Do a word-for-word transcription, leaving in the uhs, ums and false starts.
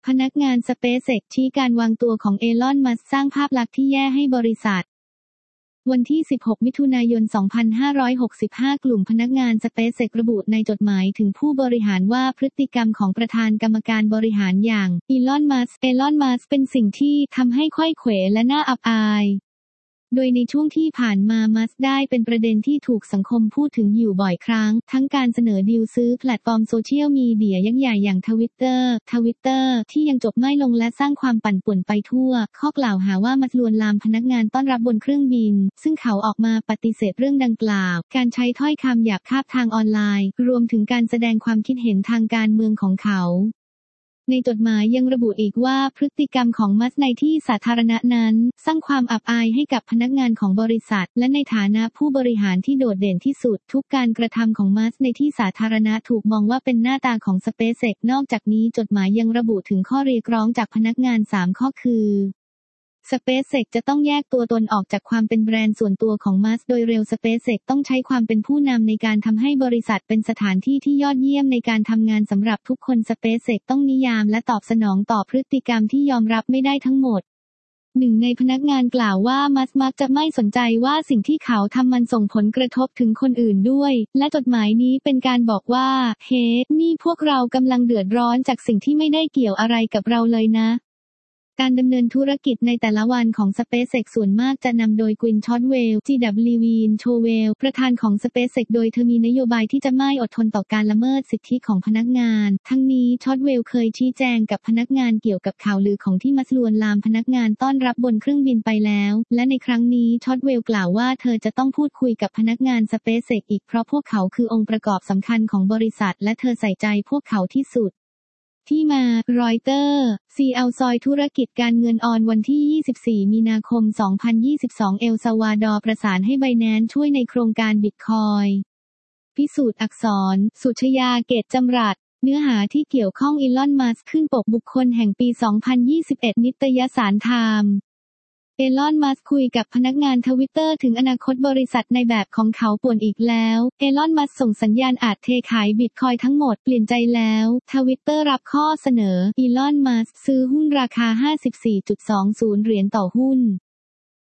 พนักงาน SpaceX ชี้การวางตัวของอีลอน มัสก์สร้างภาพลักษณ์ที่แย่ให้บริษัทวันที่ สิบหก มิถุนายน สองพันห้าร้อยหกสิบห้า กลุ่มพนักงาน SpaceX ระบุในจดหมายถึงผู้บริหารว่าพฤติกรรมของประธานกรรมการบริหารอย่างอีลอน มัสก์อีลอน มัสก์เป็นสิ่งที่ทำให้ไขว้เขวและน่าอับอายโดยในช่วงที่ผ่านมามัสก์ได้เป็นประเด็นที่ถูกสังคมพูดถึงอยู่บ่อยครั้งทั้งการเสนอดีลซื้อแพลตฟอร์มโซเชียลมีเดียยักษ์ใหญ่อย่างทวิตเตอร์ทวิตเตอร์ที่ยังจบไม่ลงและสร้างความปั่นป่วนไปทั่วข้อกล่าวหาว่ามัสก์ลวนลามพนักงานต้อนรับบนเครื่องบินซึ่งเขาออกมาปฏิเสธเรื่องดังกล่าวการใช้ถ้อยคำหยาบคายทางออนไลน์รวมถึงการแสดงความคิดเห็นทางการเมืองของเขาในจดหมายยังระบุอีกว่าพฤติกรรมของมัสก์ในที่สาธารณะนั้นสร้างความอับอายให้กับพนักงานของบริษัทและในฐานะผู้บริหารที่โดดเด่นที่สุดทุกการกระทำของมัสก์ในที่สาธารณะถูกมองว่าเป็นหน้าตาของ SpaceX นอกจากนี้จดหมายยังระบุถึงข้อเรียกร้องจากพนักงานสามข้อคือSpaceX จะต้องแยกตัวตนออกจากความเป็นแบรนด์ส่วนตัวของมัสก์โดยเร็ว SpaceX ต้องใช้ความเป็นผู้นำในการทำให้บริษัทเป็นสถานที่ที่ยอดเยี่ยมในการทำงานสำหรับทุกคน SpaceX ต้องนิยามและตอบสนองต่อพฤติกรรมที่ยอมรับไม่ได้ทั้งหมดหนึ่งในพนักงานกล่าวว่ามัสก์มักจะไม่สนใจว่าสิ่งที่เขาทำมันส่งผลกระทบถึงคนอื่นด้วยและจดหมายนี้เป็นการบอกว่าเฮ้นี่พวกเรากำลังเดือดร้อนจากสิ่งที่ไม่ได้เกี่ยวอะไรกับเราเลยนะการดำเนินธุรกิจในแต่ละวันของ SpaceX ส่วนมากจะนำโดย Gwynne Shotwell จี ดับเบิลยู Wynne Shotwell ประธานของ SpaceX โดยเธอมีนโยบายที่จะไม่อดทนต่อการละเมิดสิทธิของพนักงานทั้งนี้ Shotwell เคยชี้แจงกับพนักงานเกี่ยวกับข่าวลือของที่มัสก์ลวนลามพนักงานต้อนรับบนเครื่องบินไปแล้วและในครั้งนี้ Shotwell กล่าวว่าเธอจะต้องพูดคุยกับพนักงาน SpaceX อีกเพราะพวกเขาคือองค์ประกอบสำคัญของบริษัทและเธอใส่ใจพวกเขาที่สุดที่มารอยเตอร์ ซี แอล ซอยธุรกิจการเงินออนวันที่ ยี่สิบสี่ มีนาคม สองพันยี่สิบสอง เอลซัลวาดอร์ประสานให้ Binance ช่วยในโครงการบิตคอยน์พิสูจน์อักษร สุชยา เกตจำรัดเนื้อหาที่เกี่ยวข้องอีลอน มัสก์ขึ้นปกบุคคลแห่งปี สองพันยี่สิบเอ็ด นิตยสารไทม์อีลอน มัสก์คุยกับพนักงานทวิตเตอร์ถึงอนาคตบริษัทในแบบของเขาป่วนอีกแล้วอีลอน มัสก์ส่งสัญญาณอาจเทขายบิตคอยน์ทั้งหมดเปลี่ยนใจแล้วทวิตเตอร์รับข้อเสนออีลอน มัสก์ซื้อหุ้นราคา ห้าสิบสี่จุดสองศูนย์ เหรียญต่อหุ้น